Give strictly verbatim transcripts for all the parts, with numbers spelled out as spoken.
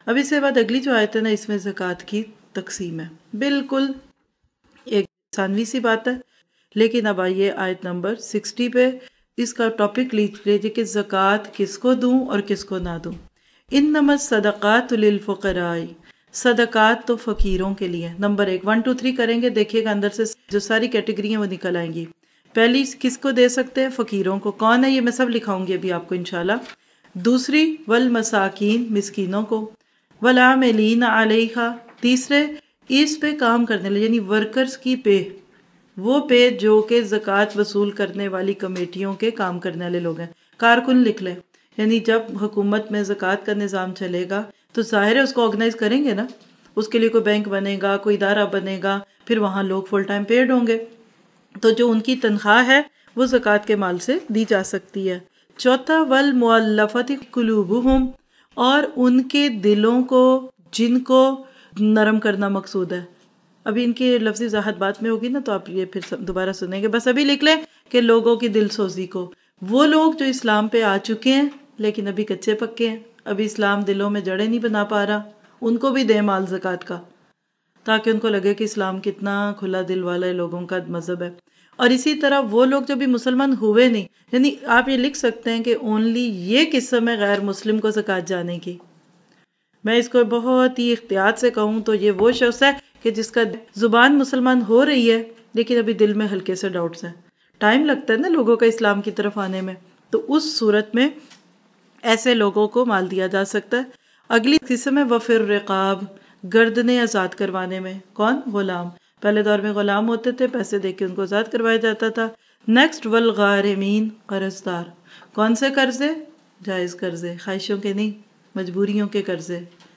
اب اس کے بعد اگلی جو آیت ہے نا، اس میں زکوٰۃ کی تقسیم ہے، بالکل ایک ثانوی سی بات ہے، لیکن اب آئیے آیت نمبر سکسٹی پہ، اس کا ٹاپک لکھ لیجیے کہ زکوٰۃ کس کو دوں اور کس کو نہ دوں۔ انما الصدقات للفقراء، صدقات تو فقیروں کے لیے۔ نمبر ایک، ون ٹو تھری کریں گے، دیکھیے گا اندر سے جو ساری کیٹیگری ہیں وہ نکل آئیں گی۔ پہلی کس کو دے سکتے ہیں؟ فقیروں کو۔ کون ہے یہ میں سب لکھاؤں گی ابھی آپ کو انشاءاللہ۔ دوسری والمساکین، مسکینوں کو۔ والعاملین علیہا، تیسرے اس پہ کام کرنے والے یعنی ورکرز کی پے، وہ پے جو کہ زکوٰۃ وصول کرنے والی کمیٹیوں کے کام کرنے والے لوگ ہیں۔ کارکن لکھ لیں، یعنی جب حکومت میں زکوٰۃ کا نظام چلے گا تو ظاہر ہے اس کو آرگنائز کریں گے نا، اس کے لیے کوئی بینک بنے گا، کوئی ادارہ بنے گا، پھر وہاں لوگ فل ٹائم پیڈ ہوں گے، تو جو ان کی تنخواہ ہے وہ زکوٰۃ کے مال سے دی جا سکتی ہے۔ چوتھا والمؤلفۃ قلوبہم، اور ان کے دلوں کو جن کو نرم کرنا مقصود ہے۔ ابھی ان کی لفظی وضاحت بات میں ہوگی نا تو آپ یہ پھر دوبارہ سنیں گے، بس ابھی لکھ لیں کہ لوگوں کی دل سوزی کو، وہ لوگ جو اسلام پہ آ چکے ہیں لیکن ابھی کچے پکے ہیں، ابھی اسلام دلوں میں جڑیں نہیں بنا پا رہا، ان کو بھی دیں مال زکوٰۃ کا، تاکہ ان کو لگے کہ اسلام کتنا کھلا دل والا لوگوں کا مذہب ہے۔ اور اسی طرح وہ لوگ جو بھی مسلمان ہوئے نہیں، یعنی آپ یہ لکھ سکتے ہیں کہ اونلی یہ قسم ہے غیر مسلم کو زکوٰۃ جانے کی۔ میں اس کو بہت ہی احتیاط سے کہوں تو یہ وہ شخص ہے کہ جس کا زبان مسلمان ہو رہی ہے لیکن ابھی دل میں ہلکے سے ڈاؤٹس ہیں، ٹائم لگتا ہے نا لوگوں کا اسلام کی طرف آنے میں، تو اس صورت میں ایسے لوگوں کو مال دیا جا سکتا ہے۔ اگلی قسم ہے وفر رقاب، گردنیں آزاد کروانے میں۔ کون؟ غلام۔ پہلے دور میں غلام ہوتے تھے، پیسے دے کے ان کو آزاد کروایا جاتا تھا۔ نیکسٹ والغارمین، قرض دار۔ کون سے قرضے؟ جائز قرضے، خواہشوں کے نہیں، مجبوریوں کے قرضے۔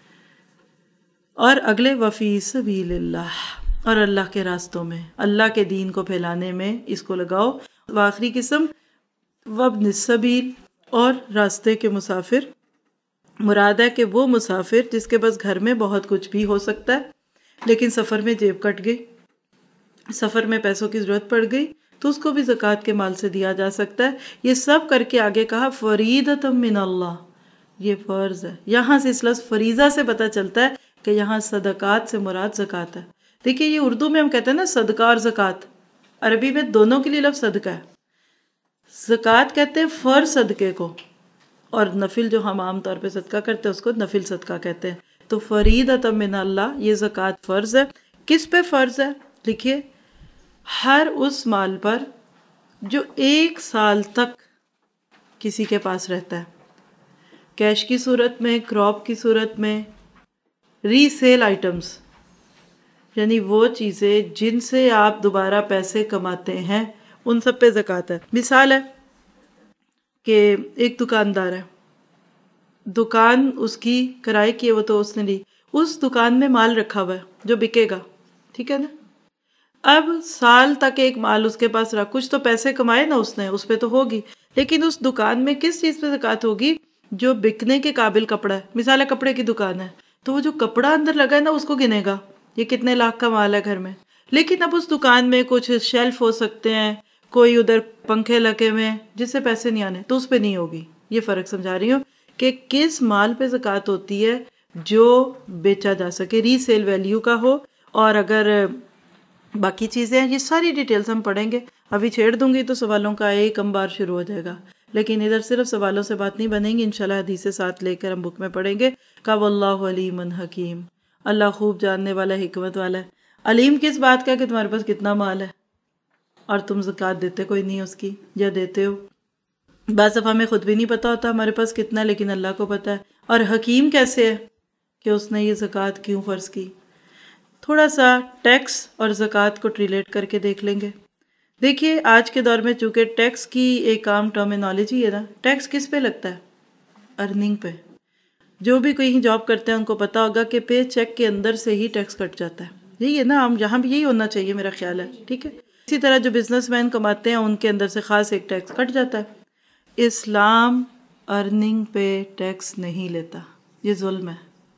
اور اگلے وفی سبیل اللہ، اور اللہ کے راستوں میں، اللہ کے دین کو پھیلانے میں اس کو لگاؤ۔ آخری قسم وابن السبیل، اور راستے کے مسافر۔ مراد ہے کہ وہ مسافر جس کے پاس گھر میں بہت کچھ بھی ہو سکتا ہے لیکن سفر میں جیب کٹ گئی، سفر میں پیسوں کی ضرورت پڑ گئی، تو اس کو بھی زکوٰۃ کے مال سے دیا جا سکتا ہے۔ یہ سب کر کے آگے کہا فریضۃ من اللہ، یہ فرض ہے۔ یہاں سے اس لفظ فریضہ سے پتہ چلتا ہے کہ یہاں صدقات سے مراد زکوٰۃ ہے۔ دیکھیے یہ اردو میں ہم کہتے ہیں نا صدقہ اور زکوٰۃ، عربی میں دونوں کے لیے لفظ صدقہ ہے۔ زکوٰۃ کہتے ہیں فرض صدقے کو، اور نفل جو ہم عام طور پہ صدقہ کرتے ہیں اس کو نفل صدقہ کہتے ہیں۔ تو فریضۃ من اللہ، یہ زکوٰۃ فرض ہے۔ کس پہ فرض ہے؟ لکھیے، ہر اس مال پر جو ایک سال تک کسی کے پاس رہتا ہے، کیش کی صورت میں، کراپ کی صورت میں، ری سیل آئٹمز، یعنی وہ چیزیں جن سے آپ دوبارہ پیسے کماتے ہیں، ان سب پہ زکوٰۃ ہے۔ مثال ہے کہ ایک دکاندار ہے، دکان اس کی کرائے کی ہے، وہ تو اس نے لی، اس دکان میں مال رکھا ہوا ہے جو بکے گا، ٹھیک ہے نا؟ اب سال تک ایک مال اس کے پاس رہا، کچھ تو پیسے کمائے نا اس نے، اس پہ تو ہوگی، لیکن اس دکان میں کس چیز پہ زکوٰۃ ہوگی؟ جو بکنے کے قابل کپڑا ہے۔ مثال ہے کپڑے کی دکان ہے تو وہ جو کپڑا اندر لگا ہے نا اس کو گنے گا، یہ کتنے لاکھ کا مال ہے گھر میں۔ لیکن اب اس دکان میں کچھ شیلف ہو سکتے ہیں، کوئی ادھر پنکھے لگے ہوئے ہیں جس سے پیسے نہیں آنے، تو اس پہ نہیں ہوگی۔ یہ فرق سمجھا رہی ہوں کہ کس مال پہ زکوٰۃ ہوتی ہے جو بیچا جا سکے، ری سیل ویلیو کا ہو۔ اور اگر باقی چیزیں ہیں، یہ ساری ڈیٹیلز ہم پڑھیں گے، ابھی چھیڑ دوں گی تو سوالوں کا ایک انبار شروع ہو جائے گا، لیکن ادھر صرف سوالوں سے بات نہیں بنیں گی، انشاءاللہ حدیث ساتھ لے کر ہم بک میں پڑھیں گے۔ کہ واللہ علیم حکیم، اللہ خوب جاننے والا، حکمت والا ہے۔ علیم کس بات کا؟ کہ تمہارے پاس کتنا مال ہے اور تم زکوٰۃ دیتے کوئی نہیں اس کی، یا دیتے ہو۔ بعض دفعہ ہمیں خود بھی نہیں پتا ہوتا ہمارے پاس کتنا ہے، لیکن اللہ کو پتا ہے۔ اور حکیم کیسے ہے کہ اس نے یہ زکوٰۃ کیوں فرض کی۔ تھوڑا سا ٹیکس اور زکوٰۃ کو ریلیٹ کر کے دیکھ لیں گے۔ دیکھیے آج کے دور میں چونکہ ٹیکس کی ایک عام ٹرمینالوجی ہے نا، ٹیکس کس پہ لگتا ہے؟ ارننگ پہ۔ جو بھی کہیں جاب کرتے ہیں ان کو پتا ہوگا کہ پے چیک کے اندر سے ہی ٹیکس کٹ جاتا ہے، یہی ہے نا، ہم یہاں بھی یہی ہونا چاہیے میرا خیال ہے، ٹھیک ہے۔ اسی طرح جو بزنس مین کماتے ہیں ان کے اندر سے خاص ایک ٹیکس کٹ جاتا ہے۔ اسلام ارننگ پہ ٹیکس نہیں لیتا، یہ ظلم ہے۔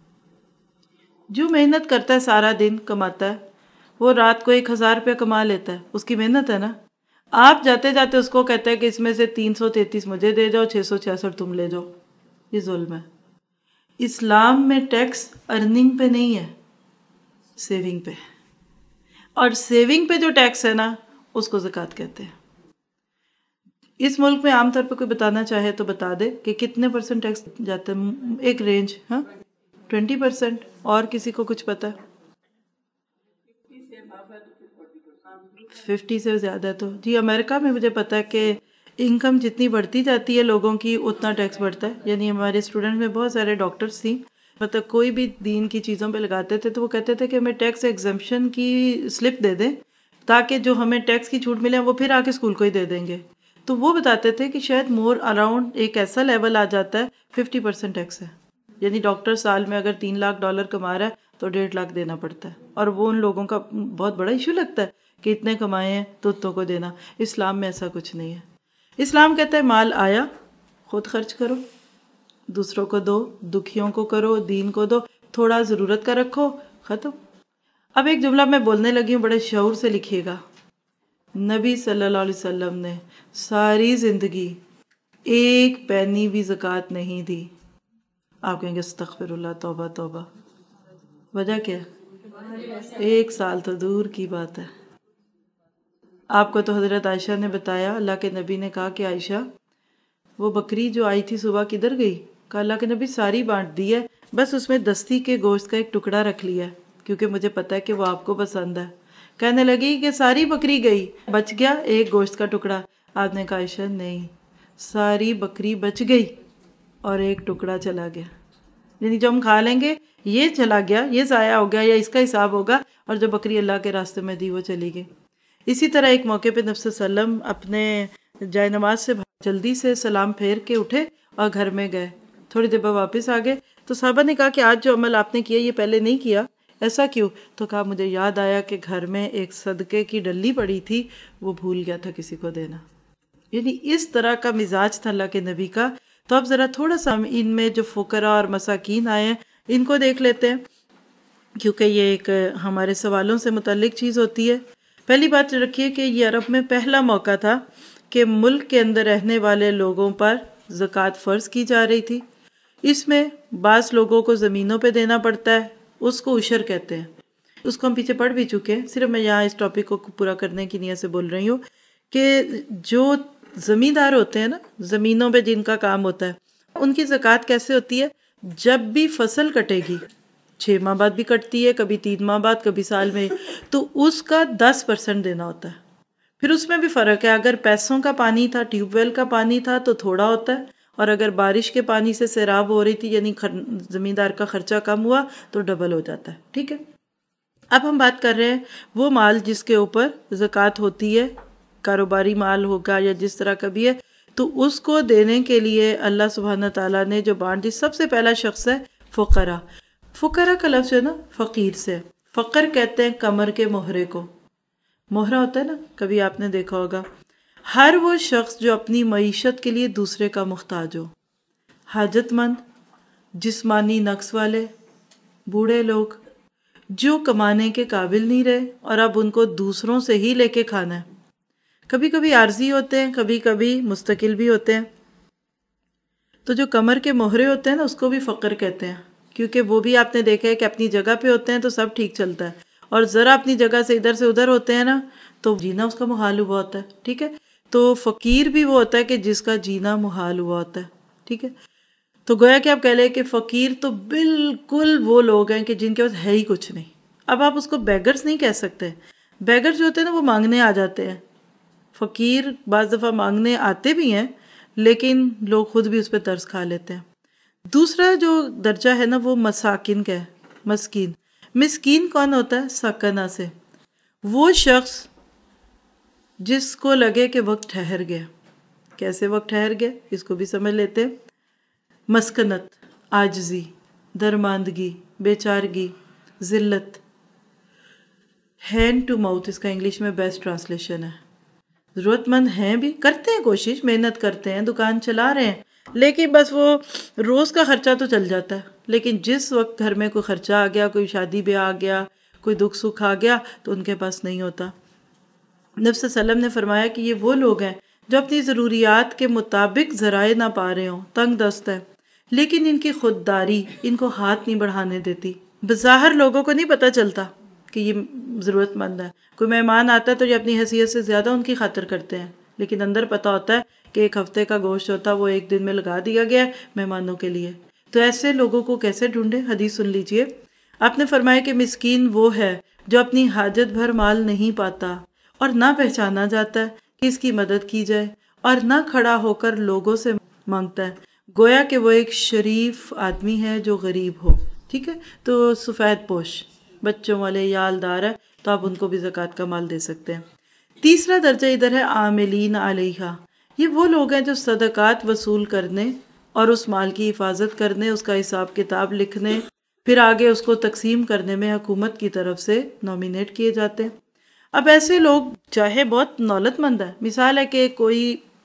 جو محنت کرتا ہے سارا دن کماتا ہے، وہ رات کو ایک ہزار روپیہ کما لیتا ہے، اس کی محنت ہے نا۔ آپ جاتے جاتے اس کو کہتے ہیں کہ اس میں سے تین سو تینتیس مجھے دے جاؤ، چھ سو چھیاسٹھ تم لے جاؤ، یہ ظلم ہے۔ اسلام میں ٹیکس ارننگ پہ نہیں ہے، سیونگ پہ، اور سیونگ پہ جو ٹیکس ہے نا اس کو زکوٰۃ کہتے ہیں۔ اس ملک میں عام طور پہ کوئی بتانا چاہے تو بتا دے کہ کتنے پرسنٹ ٹیکس جاتا ہے، ایک رینج، ہاں ٹوینٹی پرسنٹ، اور کسی کو کچھ پتا ہے؟ ففٹی سے زیادہ ہے تو جی امریکہ میں مجھے پتا ہے کہ انکم جتنی بڑھتی جاتی ہے لوگوں کی اتنا ٹیکس بڑھتا ہے، یعنی ہمارے اسٹوڈنٹ میں بہت سارے ڈاکٹرس تھیں، مطلب کوئی بھی دین کی چیزوں پہ لگاتے تھے تو وہ کہتے تھے کہ ہمیں ٹیکس ایگزمپشن کی سلپ دے دیں تاکہ جو ہمیں ٹیکس کی چھوٹ ملے وہ پھر آ کے اسکول کو ہی دے دیں گے۔ تو وہ بتاتے تھے کہ شاید مور اراؤنڈ ایک ایسا لیول آ جاتا ہے ففٹی پرسینٹ ٹیکس ہے، یعنی ڈاکٹر سال میں اگر تین لاکھ ڈالر کما رہا ہے تو ڈیڑھ لاکھ دینا پڑتا ہے، اور وہ ان لوگوں کا بہت بڑا ایشو لگتا ہے کہ اتنے کمائے ہیں تو اتوں کو دینا۔ اسلام میں ایسا کچھ نہیں ہے، اسلام کہتا ہے مال آیا خود خرچ کرو، دوسروں کو دو، دکھیوں کو کرو، دین کو دو، تھوڑا ضرورت کا رکھو، ختم۔ اب ایک جملہ میں بولنے لگی ہوں، بڑے شعور سے لکھیے گا، نبی صلی اللہ علیہ وسلم نے ساری زندگی ایک پینی بھی زکوٰۃ نہیں دی۔ آپ کہیں گے استغفر اللہ، توبہ توبہ، وجہ کیا ہے؟ ایک سال تو دور کی بات ہے۔ آپ کو تو حضرت عائشہ نے بتایا، اللہ کے نبی نے کہا کہ عائشہ وہ بکری جو آئی تھی صبح کدھر گئی؟ کہا اللہ کے نبی ساری بانٹ دی ہے، بس اس میں دستی کے گوشت کا ایک ٹکڑا رکھ لیا ہے کیونکہ مجھے پتا ہے کہ وہ آپ کو پسند ہے۔ کہنے لگی کہ ساری بکری گئی، بچ گیا ایک گوشت کا ٹکڑا؟ آپ نے کہا عائشہ نہیں، ساری بکری بچ گئی اور ایک ٹکڑا چلا گیا، یعنی جو ہم کھا لیں گے یہ چلا گیا، یہ ضائع ہو گیا، یا اس کا حساب ہوگا، اور جو بکری اللہ کے راستے میں دی وہ چلی گئی۔ اسی طرح ایک موقع پہ نبی صلی اللہ علیہ وسلم اپنے جائے نماز سے جلدی سے سلام پھیر کے اٹھے اور گھر میں گئے، تھوڑی دیر بعد واپس آ گئے تو صحابہ نے کہا کہ آج جو عمل آپ نے کیا یہ پہلے نہیں کیا، ایسا کیوں؟ تو کہا مجھے یاد آیا کہ گھر میں ایک صدقے کی ڈلی پڑی تھی، وہ بھول گیا تھا کسی کو دینا۔ یعنی اس طرح کا مزاج تھا اللہ کے نبی کا۔ تو اب ذرا تھوڑا سا ان میں جو فقراء اور مساکین آئے ہیں ان کو دیکھ لیتے ہیں، کیونکہ یہ ایک ہمارے سوالوں سے متعلق چیز ہوتی ہے۔ پہلی بات رکھیے کہ یہ عرب میں پہلا موقع تھا کہ ملک کے اندر رہنے والے لوگوں پر زکوٰۃ فرض کی جا رہی تھی۔ اس میں بعض لوگوں کو زمینوں پہ دینا پڑتا ہے، اس کو عشر کہتے ہیں، اس کو ہم پیچھے پڑھ بھی چکے ہیں، صرف میں یہاں اس ٹاپک کو پورا کرنے کی نیت سے بول رہی ہوں کہ جو زمیندار ہوتے ہیں نا، زمینوں پہ جن کا کام ہوتا ہے، ان کی زکوٰۃ کیسے ہوتی ہے؟ جب بھی فصل کٹے گی، چھ ماہ بعد بھی کٹتی ہے، کبھی تین ماہ بعد، کبھی سال میں، تو اس کا دس پرسنٹ دینا ہوتا ہے۔ پھر اس میں بھی فرق ہے، اگر پیسوں کا پانی تھا، ٹیوب ویل کا پانی تھا تو تھوڑا ہوتا ہے، اور اگر بارش کے پانی سے سیراب ہو رہی تھی یعنی زمیندار کا خرچہ کم ہوا تو ڈبل ہو جاتا ہے، ٹھیک ہے۔ اب ہم بات کر رہے ہیں وہ مال جس کے اوپر زکوٰۃ ہوتی ہے، کاروباری مال ہوگا یا جس طرح کا بھی ہے، تو اس کو دینے کے لیے اللہ سبحانہ تعالیٰ نے جو بانٹ دی، سب سے پہلا شخص ہے فقراء۔ فقراء کا لفظ ہے نا فقیر سے، فقر کہتے ہیں کمر کے مہرے کو، مہرا ہوتا ہے نا، کبھی آپ نے دیکھا ہوگا۔ ہر وہ شخص جو اپنی معیشت کے لیے دوسرے کا محتاج ہو، حاجت مند، جسمانی نقص والے، بوڑھے لوگ جو کمانے کے قابل نہیں رہے اور اب ان کو دوسروں سے ہی لے کے کھانا ہے، کبھی کبھی عارضی ہوتے ہیں، کبھی کبھی مستقل بھی ہوتے ہیں، تو جو کمر کے مہرے ہوتے ہیں نا اس کو بھی فقر کہتے ہیں، کیونکہ وہ بھی آپ نے دیکھا ہے کہ اپنی جگہ پہ ہوتے ہیں تو سب ٹھیک چلتا ہے، اور ذرا اپنی جگہ سے ادھر سے ادھر ہوتے ہیں نا تو جینا اس کا محال ہوا ہوتا ہے، ٹھیک ہے۔ تو فقیر بھی وہ ہوتا ہے کہ جس کا جینا محال ہوا ہوتا ہے، ٹھیک ہے۔ تو گویا کہ آپ کہہ لیں کہ فقیر تو بالکل وہ لوگ ہیں کہ جن کے پاس ہے ہی کچھ نہیں۔ اب آپ اس کو بیگرز نہیں کہہ سکتے، بیگر جو ہوتے ہیں نا وہ مانگنے آ جاتے ہیں، فقیر بعض دفعہ مانگنے آتے بھی ہیں لیکن لوگ خود بھی اس پہ ترس کھا لیتے ہیں۔ دوسرا جو درجہ ہے نا وہ مساکین کا ہے، مسکین۔ مسکین کون ہوتا ہے؟ سکنہ سے، وہ شخص جس کو لگے کہ وقت ٹھہر گیا۔ کیسے وقت ٹھہر گیا اس کو بھی سمجھ لیتے ہیں۔ مسکنت، عاجزی، درماندگی، بیچارگی، ذلت، ہینڈ ٹو ماؤتھ اس کا انگلش میں بیسٹ ٹرانسلیشن ہے۔ ضرورت مند ہیں بھی، کرتے ہیں کوشش، محنت کرتے ہیں، دکان چلا رہے ہیں، لیکن بس وہ روز کا خرچہ تو چل جاتا ہے، لیکن جس وقت گھر میں کوئی خرچہ آ گیا، کوئی شادی بیاہ آ گیا، کوئی دکھ سکھ آ گیا تو ان کے پاس نہیں ہوتا۔ نبی صلی اللہ علیہ وسلم نے فرمایا کہ یہ وہ لوگ ہیں جو اپنی ضروریات کے مطابق ذرائع نہ پا رہے ہوں، تنگ دست ہے، لیکن ان کی خودداری ان کو ہاتھ نہیں بڑھانے دیتی. بظاہر لوگوں کو نہیں پتہ چلتا کہ یہ ضرورت مند ہے. کوئی مہمان آتا ہے تو یہ اپنی حیثیت سے زیادہ ان کی خاطر کرتے ہیں، لیکن اندر پتہ ہوتا ہے کہ ایک ہفتے کا گوشت ہوتا ہے وہ ایک دن میں لگا دیا گیا ہے مہمانوں کے لیے. تو ایسے لوگوں کو کیسے ڈھونڈے؟ حدیث سن لیجئے. آپ نے فرمایا کہ مسکین وہ ہے جو اپنی حاجت بھر مال نہیں پاتا اور نہ پہچانا جاتا ہے کہ اس کی مدد کی جائے، اور نہ کھڑا ہو کر لوگوں سے مانگتا ہے، گویا کہ وہ ایک شریف آدمی ہے جو غریب ہو. ٹھیک ہے، تو سفید پوش بچوں والے یالدار ہے تو آپ ان کو بھی زکوٰۃ کا مال دے سکتے ہیں. تیسرا درجہ ادھر ہے عاملین علیہا. یہ وہ لوگ ہیں جو صدقات وصول کرنے اور اس مال کی حفاظت کرنے، اس کا حساب کتاب لکھنے، پھر آگے اس کو تقسیم کرنے میں حکومت کی طرف سے نامینیٹ کیے جاتے ہیں. اب ایسے لوگ چاہے بہت دولت مند ہے، مثال ہے کہ کوئی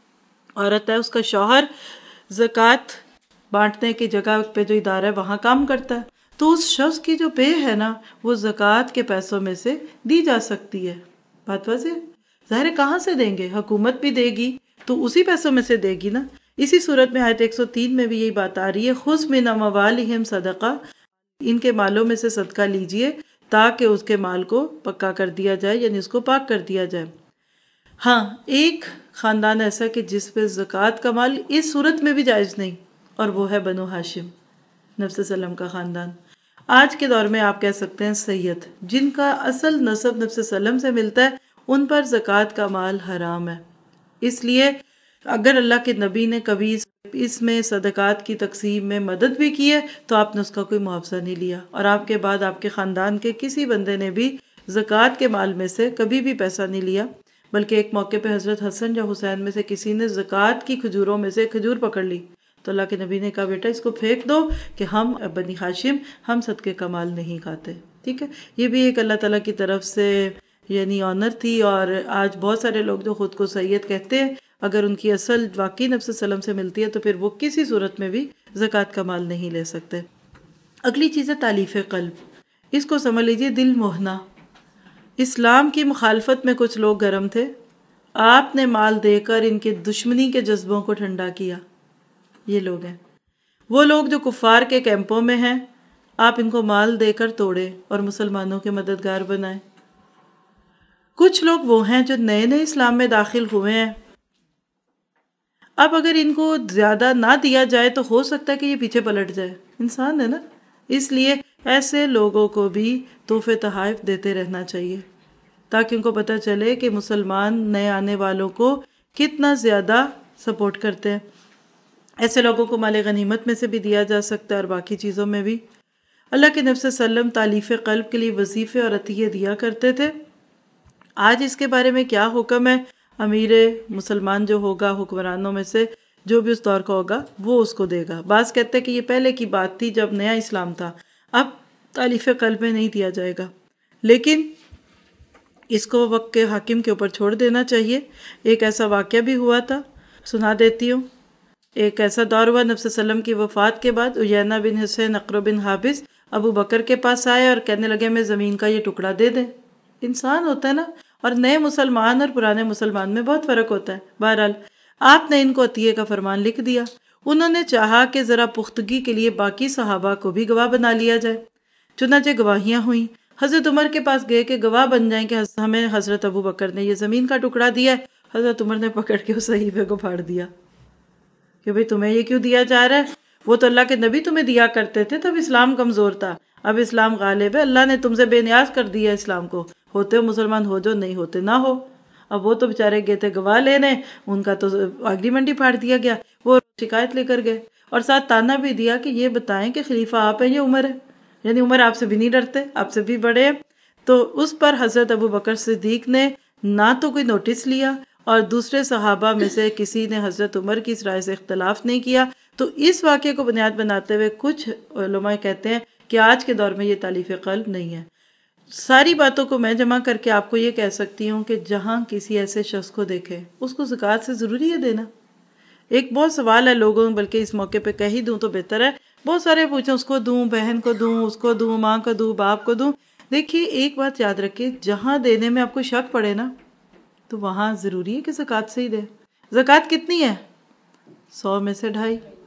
عورت ہے، اس کا شوہر زکوٰۃ بانٹنے کی جگہ پہ جو ادارہ ہے وہاں کام کرتا ہے، تو اس شخص کی جو پے ہے نا وہ زکوٰۃ کے پیسوں میں سے دی جا سکتی ہے. بات واضح؟ ظاہر ہے کہاں سے دیں گے؟ حکومت بھی دے گی تو اسی پیسوں میں سے دے گی نا. اسی صورت میں آیت ایک سو تین میں بھی یہی بات آ رہی ہے، خذ من اموالہم صدقہ، ان کے مالوں میں سے صدقہ لیجئے تاکہ اس کے مال کو پکا کر دیا جائے، یعنی اس کو پاک کر دیا جائے. ہاں، ایک خاندان ایسا کہ جس پہ زکوٰۃ کا مال اس صورت میں بھی جائز نہیں، اور وہ ہے بنو ہاشم، نبی صلی اللہ علیہ وسلم کا خاندان. آج کے دور میں آپ کہہ سکتے ہیں سید، جن کا اصل نسب نبی صلی اللہ علیہ وسلم سے ملتا ہے، ان پر زکوٰۃ کا مال حرام ہے. اس لیے اگر اللہ کے نبی نے کبھی اس میں صدقات کی تقسیم میں مدد بھی کی ہے تو آپ نے اس کا کوئی معاوضہ نہیں لیا، اور آپ کے بعد آپ کے خاندان کے کسی بندے نے بھی زکوٰۃ کے مال میں سے کبھی بھی پیسہ نہیں لیا. بلکہ ایک موقع پہ حضرت حسن یا حسین میں سے کسی نے زکوٰۃ کی کھجوروں میں سے کھجور پکڑ لی تو اللہ کے نبی نے کہا بیٹا اس کو پھینک دو کہ ہم بنی ہاشم ہم صدقے کا مال نہیں کھاتے. ٹھیک ہے، یہ بھی ایک اللہ تعالیٰ کی طرف سے یعنی آنر تھی. اور آج بہت سارے لوگ جو خود کو سید کہتے ہیں، اگر ان کی اصل واقعی نبی صلی اللہ علیہ وسلم سے ملتی ہے تو پھر وہ کسی صورت میں بھی زکوٰۃ کا مال نہیں لے سکتے. اگلی چیز ہے تالیف قلب. اس کو سمجھ لیجئے دل موہنا. اسلام کی مخالفت میں کچھ لوگ گرم تھے، آپ نے مال دے کر ان کے دشمنی کے جذبوں کو ٹھنڈا کیا. یہ لوگ ہیں وہ لوگ جو کفار کے کیمپوں میں ہیں، آپ ان کو مال دے کر توڑے اور مسلمانوں کے مددگار بنائے. کچھ لوگ وہ ہیں جو نئے نئے اسلام میں داخل ہوئے ہیں، اب اگر ان کو زیادہ نہ دیا جائے تو ہو سکتا ہے کہ یہ پیچھے پلٹ جائے، انسان ہے نا. اس لیے ایسے لوگوں کو بھی تحفے تحائف دیتے رہنا چاہیے تاکہ ان کو پتہ چلے کہ مسلمان نئے آنے والوں کو کتنا زیادہ سپورٹ کرتے ہیں. ایسے لوگوں کو مال غنیمت میں سے بھی دیا جا سکتا ہے اور باقی چیزوں میں بھی. اللہ کے نبی صلی اللہ علیہ وسلم تالیف قلب کے لیے وظیفے اور عطیے دیا کرتے تھے. آج اس کے بارے میں کیا حکم ہے؟ امیر مسلمان جو ہوگا، حکمرانوں میں سے جو بھی اس دور کا ہوگا وہ اس کو دے گا. بعض کہتے ہیں کہ یہ پہلے کی بات تھی جب نیا اسلام تھا، اب تالیف قلب میں نہیں دیا جائے گا، لیکن اس کو وقت کے حاکم کے اوپر چھوڑ دینا چاہیے. ایک ایسا واقعہ بھی ہوا تھا، سنا دیتی ہوں. ایک ایسا دور ہوا نبی صلی اللہ علیہ وسلم کی وفات کے بعد، عیینہ بن حسین اقرا بن حابس ابو بکر کے پاس آئے اور کہنے لگے میں زمین کا یہ ٹکڑا دے دیں. انسان ہوتا ہے نا، اور نئے مسلمان اور پرانے مسلمان میں بہت فرق ہوتا ہے. بہرحال آپ نے ان کو عطیے کا فرمان لکھ دیا. انہوں نے چاہا کہ ذرا پختگی کے لیے باقی صحابہ کو بھی گواہ بنا لیا جائے. چنانچہ گواہیاں ہوئیں. حضرت عمر کے پاس گئے کہ گواہ بن جائیں کہ ہمیں حضرت ابو بکر نے یہ زمین کا ٹکڑا دیا ہے. حضرت عمر نے پکڑ کے اس صحیفے کو پھاڑ دیا کہ بھئی تمہیں یہ کیوں دیا جا رہا ہے؟ وہ تو اللہ کے نبی تمہیں دیا کرتے تھے، تب اسلام کمزور تھا، اب اسلام غالب ہے، اللہ نے تم سے بے نیاز کر دیا اسلام کو، ہوتے ہو مسلمان ہو جو، نہیں ہوتے نہ ہو. اب وہ تو بےچارے گئے تھے گواہ لینے، ان کا تو اگریمنٹ ہی پھاڑ دیا گیا. وہ شکایت لے کر گئے اور ساتھ تانا بھی دیا کہ یہ بتائیں کہ خلیفہ آپ ہیں یا عمر ہے، یعنی عمر آپ سے بھی نہیں ڈرتے، آپ سے بھی بڑے ہیں. تو اس پر حضرت ابو بکر صدیق نے نہ تو کوئی نوٹس لیا اور دوسرے صحابہ میں سے کسی نے حضرت عمر کی اس رائے سے اختلاف نہیں کیا. تو اس واقعے کو بنیاد بناتے ہوئے کچھ علماء کہتے ہیں کہ آج کے دور میں یہ تالیف قلب نہیں ہے. ساری باتوں کو میں جمع کر کے آپ کو یہ کہہ سکتی ہوں کہ جہاں کسی ایسے شخص کو دیکھے اس کو زکوٰۃ سے ضروری ہے دینا. ایک بہت سوال ہے لوگوں، بلکہ اس موقع پہ کہہ ہی دوں تو بہتر ہے، بہت سارے پوچھیں اس کو دوں، بہن کو دوں، اس کو دوں، ماں کو دوں، باپ کو دوں. دیکھیے ایک بات یاد رکھیے، جہاں دینے میں آپ کو شک پڑے نا تو وہاں ضروری ہے کہ زکوٰۃ سے ہی دے. زکوٰۃ کتنی ہے؟ سو میں سے ڈھائی.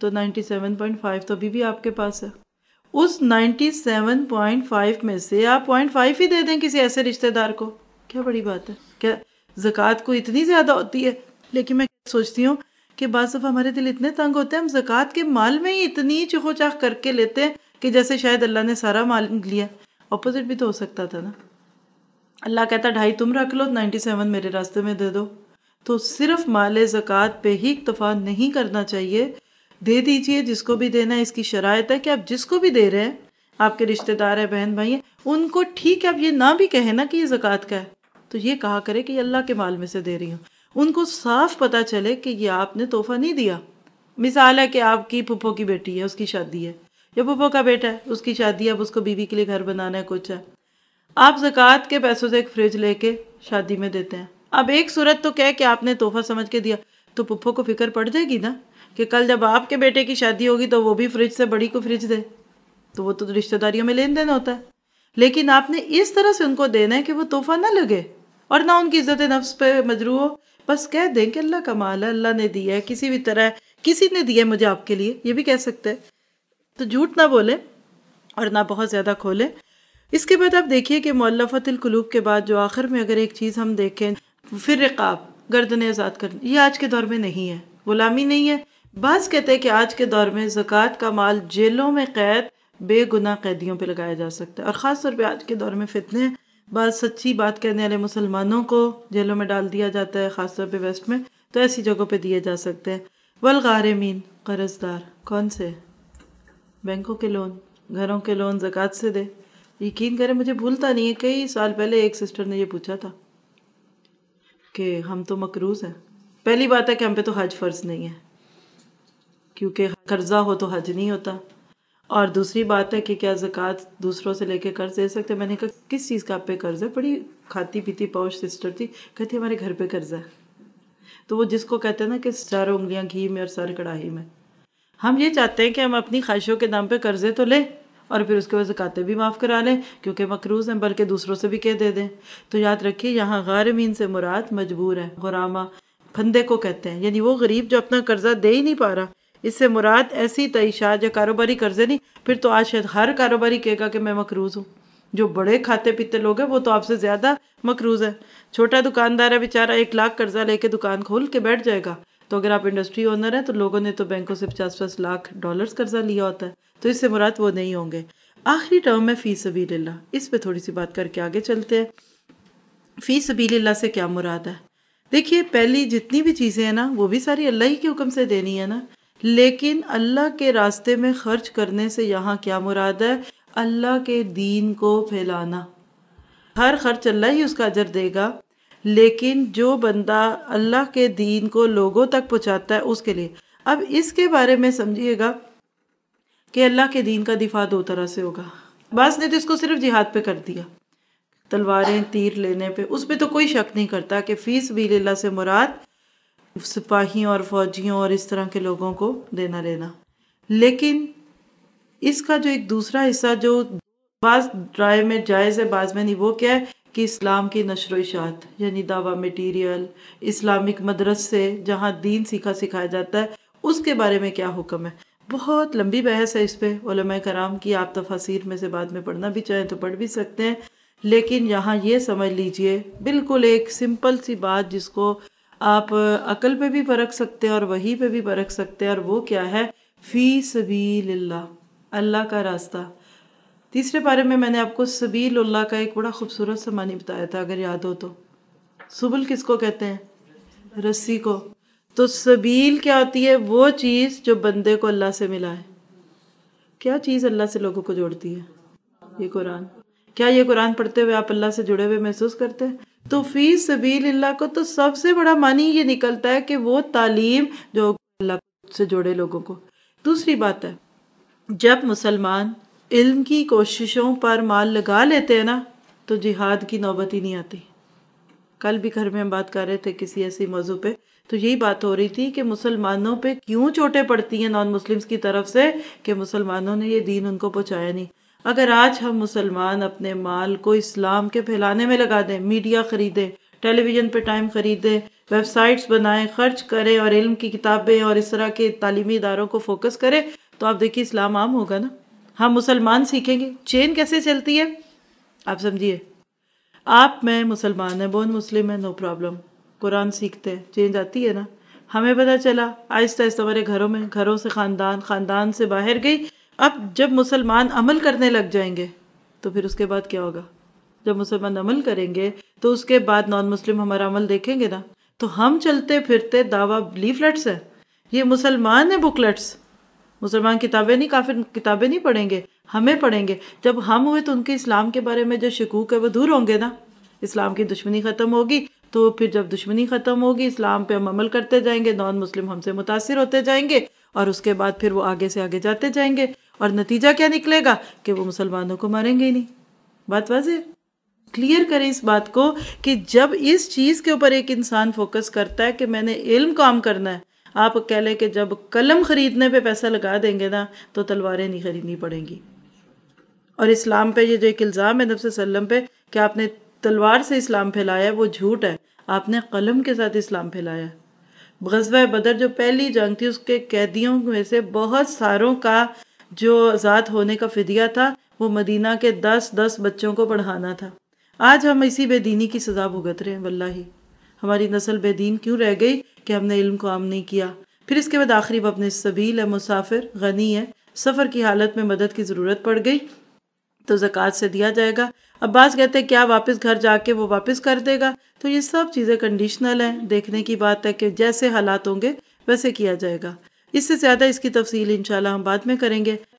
تو نائنٹی سیون پوائنٹ فائیو تو ابھی بھی آپ کے پاس ہے. اس نائنٹی سیون پوائنٹ فائیو میں سے آپ پوائنٹ فائیو ہی دے دیں کسی ایسے رشتہ دار کو، کیا بڑی بات ہے؟ کیا زکوٰۃ کو اتنی زیادہ ہوتی ہے؟ لیکن میں سوچتی ہوں کہ بعض دفعہ ہمارے دل اتنے تنگ ہوتے ہیں، ہم زکوٰۃ کے مال میں ہی اتنی چہو چاہ کر کے لیتے ہیں کہ جیسے شاید اللہ نے سارا مال لیا. اپوزٹ بھی تو ہو سکتا تھا نا. اللہ کہتا ڈھائی تم رکھ لو، نائنٹی سیون میرے راستے میں دے دو. تو صرف مال زکوٰۃ پہ ہی اکتفا نہیں کرنا چاہیے، دے دیجئے جس کو بھی دینا ہے. اس کی شرائط ہے کہ آپ جس کو بھی دے رہے ہیں، آپ کے رشتہ دار ہیں، بہن بھائی ہیں، ان کو ٹھیک ہے آپ یہ نہ بھی کہیں نا کہ یہ زکوٰۃ کا ہے، تو یہ کہا کرے کہ یہ اللہ کے مال میں سے دے رہی ہوں. ان کو صاف پتا چلے کہ یہ آپ نے تحفہ نہیں دیا. مثال ہے کہ آپ کی پھپھو کی بیٹی ہے، اس کی شادی ہے، یا پھپھو کا بیٹا ہے، اس کی شادی ہے، اب اس کو بیوی کے لیے گھر بنانا ہے، کچھ ہے. آپ زکوٰۃ کے پیسوں سے ایک فریج لے کے شادی میں دیتے ہیں. اب ایک صورت تو کہہ کہ آپ نے تحفہ سمجھ کے دیا، تو پھپھو کو فکر پڑ جائے گی نا کہ کل جب آپ کے بیٹے کی شادی ہوگی تو وہ بھی فریج سے بڑی کو فریج دے. تو وہ تو رشتہ داریوں میں لین دین ہوتا ہے. لیکن آپ نے اس طرح سے ان کو دینا ہے کہ وہ تحفہ نہ لگے اور نہ ان کی عزت نفس پہ مجروح ہو. بس کہہ دیں کہ اللہ کا مال ہے، اللہ نے دیا ہے، کسی بھی طرح کسی نے دیا ہے مجھے آپ کے لیے، یہ بھی کہہ سکتے ہیں. تو جھوٹ نہ بولے اور نہ بہت زیادہ کھولے. اس کے بعد آپ دیکھیے کہ مؤلفۃ القلوب کے بعد جو آخر میں اگر ایک چیز ہم دیکھیں، پھر رقاب، گردنیں آزاد کرنا، یہ آج کے دور میں نہیں ہے، غلامی نہیں ہے. بعض کہتے ہیں کہ آج کے دور میں زکوٰۃ کا مال جیلوں میں قید بے گناہ قیدیوں پہ لگایا جا سکتا ہے. اور خاص طور پہ آج کے دور میں فتنے، بعض سچی بات کہنے والے مسلمانوں کو جیلوں میں ڈال دیا جاتا ہے، خاص طور پہ ویسٹ میں، تو ایسی جگہوں پہ دیے جا سکتے ہیں. والغارمین، قرض دار، کون سے؟ بینکوں کے لون، گھروں کے لون زکوٰۃ سے دے. یقین کریں مجھے بھولتا نہیں ہے، کئی سال پہلے ایک سسٹر نے یہ پوچھا تھا کہ ہم تو مقروض ہیں. پہلی بات ہے کہ ہم پہ تو حج فرض نہیں ہے کیونکہ قرضہ ہو تو حج نہیں ہوتا. اور دوسری بات ہے کہ کیا زکوٰۃ دوسروں سے لے کے قرض دے سکتے؟ میں نے کہا کس چیز کا آپ پہ قرض ہے؟ بڑی کھاتی پیتی پوش سسٹر تھی، کہتی ہمارے گھر پہ قرض ہے. تو وہ جس کو کہتے ہیں نا کہ چاروں انگلیاں گھی میں اور سر کڑاہی میں، ہم یہ چاہتے ہیں کہ ہم اپنی خواہشوں کے نام پہ قرضے تو لیں اور پھر اس کے بعد زکاتیں بھی معاف کرا لیں کیونکہ مقروض ہیں، بلکہ دوسروں سے بھی کہہ دے دیں. تو یاد رکھیے یہاں غارمین سے مراد مجبور ہے، غرامہ پھندے کو کہتے ہیں، یعنی وہ غریب جو اپنا قرضہ دے ہی نہیں پا رہا. اس سے مراد ایسی تعیشات یا کاروباری قرضے نہیں. پھر تو آج شاید ہر کاروباری کہے گا کہ میں مقروض ہوں. جو بڑے کھاتے پیتے لوگ ہیں وہ تو آپ سے زیادہ مقروض ہے. چھوٹا دکاندار ہے بیچارہ، ایک لاکھ قرضہ لے کے دکان کھول کے بیٹھ جائے گا. تو اگر آپ انڈسٹری اونر ہیں تو لوگوں نے تو بینکوں سے پچاس پچاس لاکھ ڈالرز قرضہ لیا ہوتا ہے، تو اس سے مراد وہ نہیں ہوں گے. آخری ٹرم ہے فی سبیل اللہ، اس پہ تھوڑی سی بات کر کے آگے چلتے ہیں. فی سبیل اللہ سے کیا مراد ہے؟ دیکھیے پہلی جتنی بھی چیزیں ہیں نا وہ بھی ساری اللہ ہی کے حکم سے دینی ہے نا، لیکن اللہ کے راستے میں خرچ کرنے سے یہاں کیا مراد ہے؟ اللہ کے دین کو پھیلانا. ہر خرچ اللہ ہی اس کا اجر دے گا، لیکن جو بندہ اللہ کے دین کو لوگوں تک پہنچاتا ہے اس کے لیے. اب اس کے بارے میں سمجھیے گا کہ اللہ کے دین کا دفاع دو طرح سے ہوگا. بعض نے تو اس کو صرف جہاد پہ کر دیا، تلواریں تیر لینے پہ. اس پہ تو کوئی شک نہیں کرتا کہ فی سبیل اللہ سے مراد سپاہیوں اور فوجیوں اور اس طرح کے لوگوں کو دینا لینا. لیکن اس کا جو ایک دوسرا حصہ جو بعض رائے میں جائز ہے بعض میں نہیں، وہ کیا ہے کہ اسلام کی نشر و اشاعت، یعنی دعویٰ مٹیریل، اسلامک مدرسے جہاں دین سیکھا سکھایا جاتا ہے، اس کے بارے میں کیا حکم ہے. بہت لمبی بحث ہے اس پہ علماء کرام کی، آپ تفاسیر میں سے بعد میں پڑھنا بھی چاہیں تو پڑھ بھی سکتے ہیں. لیکن یہاں یہ سمجھ لیجئے بالکل ایک سمپل سی بات جس کو آپ عقل پہ بھی پرکھ سکتے ہیں اور وحی پہ بھی پرکھ سکتے ہیں، اور وہ کیا ہے؟ فی سبیل اللہ، اللہ کا راستہ. تیسرے پارے میں میں نے آپ کو سبیل اللہ کا ایک بڑا خوبصورت سا معنی بتایا تھا اگر یاد ہو تو. سبل کس کو کہتے ہیں؟ رسی کو. تو سبیل کیا ہوتی ہے؟ وہ چیز جو بندے کو اللہ سے ملا ہے. کیا چیز اللہ سے لوگوں کو جوڑتی ہے؟ یہ قرآن. کیا یہ قرآن پڑھتے ہوئے آپ اللہ سے جڑے ہوئے محسوس کرتے ہیں؟ تو فی سبیل اللہ کو تو سب سے بڑا معنی یہ نکلتا ہے کہ وہ تعلیم جو اللہ سے جوڑے لوگوں کو. دوسری بات ہے جب مسلمان علم کی کوششوں پر مال لگا لیتے ہیں نا تو جہاد کی نوبت ہی نہیں آتی. کل بھی گھر میں ہم بات کر رہے تھے کسی ایسی موضوع پہ، تو یہی بات ہو رہی تھی کہ مسلمانوں پہ کیوں چوٹیں پڑتی ہیں نان مسلمز کی طرف سے کہ مسلمانوں نے یہ دین ان کو پہنچایا نہیں. اگر آج ہم مسلمان اپنے مال کو اسلام کے پھیلانے میں لگا دیں، میڈیا خریدیں، ٹیلی ویژن پہ ٹائم خریدیں، ویب سائٹس بنائیں، خرچ کریں اور علم کی کتابیں اور اس طرح کے تعلیمی اداروں کو فوکس کریں، تو آپ دیکھیے اسلام عام ہوگا نا. ہم مسلمان سیکھیں گے. چین کیسے چلتی ہے آپ سمجھیے. آپ میں مسلمان ہیں، بون مسلم ہے، نو پرابلم، قرآن سیکھتے ہیں، چینج آتی ہے نا. ہمیں پتہ چلا آہستہ آہستہ ہمارے گھروں میں، گھروں سے خاندان، خاندان سے باہر گئی. اب جب مسلمان عمل کرنے لگ جائیں گے تو پھر اس کے بعد کیا ہوگا؟ جب مسلمان عمل کریں گے تو اس کے بعد نان مسلم ہمارا عمل دیکھیں گے نا. تو ہم چلتے پھرتے دعویٰ لیفلیٹس ہیں، یہ مسلمان ہیں بکلیٹس. مسلمان کتابیں نہیں، کافر کتابیں نہیں پڑھیں گے، ہمیں پڑھیں گے. جب ہم ہوئے تو ان کے اسلام کے بارے میں جو شکوک ہے وہ دور ہوں گے نا. اسلام کی دشمنی ختم ہوگی. تو پھر جب دشمنی ختم ہوگی، اسلام پہ ہم عمل کرتے جائیں گے، نان مسلم ہم سے متاثر ہوتے جائیں گے، اور اس کے بعد پھر وہ آگے سے آگے جاتے جائیں گے. اور نتیجہ کیا نکلے گا کہ وہ مسلمانوں کو ماریں گے ہی نہیں. بات واضح. کلیئر کریں اس بات کو کہ جب اس چیز کے اوپر ایک انسان فوکس کرتا ہے کہ میں نے علم کام کرنا ہے. آپ کہہ لیں کہ جب قلم خریدنے پہ پیسہ لگا دیں گے نا تو تلواریں نہیں خریدنی پڑیں گی. اور اسلام پہ یہ جو ایک الزام ہے نبی صلی اللہ علیہ وسلم پہ کہ آپ نے تلوار سے اسلام پھیلایا ہے، وہ جھوٹ ہے. آپ نے قلم کے ساتھ اسلام پھیلایا. غزوہ بدر جو پہلی جنگ تھی، اس کے قیدیوں میں سے بہت ساروں کا جو آزاد ہونے کا فدیہ تھا وہ مدینہ کے دس دس بچوں کو پڑھانا تھا. آج ہم اسی بے دینی کی سزا بھگت رہے ہیں. واللہ ہماری نسل بے دین کیوں رہ گئی کہ ہم نے علم کو عام نہیں کیا. پھر اس کے بعد آخری وابن السبیل ہے، مسافر غنی ہے، سفر کی حالت میں مدد کی ضرورت پڑ گئی تو زکوٰۃ سے دیا جائے گا. اب بعض کہتے ہیں کیا واپس گھر جا کے وہ واپس کر دے گا. تو یہ سب چیزیں کنڈیشنل ہیں، دیکھنے کی بات ہے کہ جیسے حالات ہوں گے ویسے کیا جائے گا. اس سے زیادہ اس کی تفصیل انشاءاللہ ہم بعد میں کریں گے.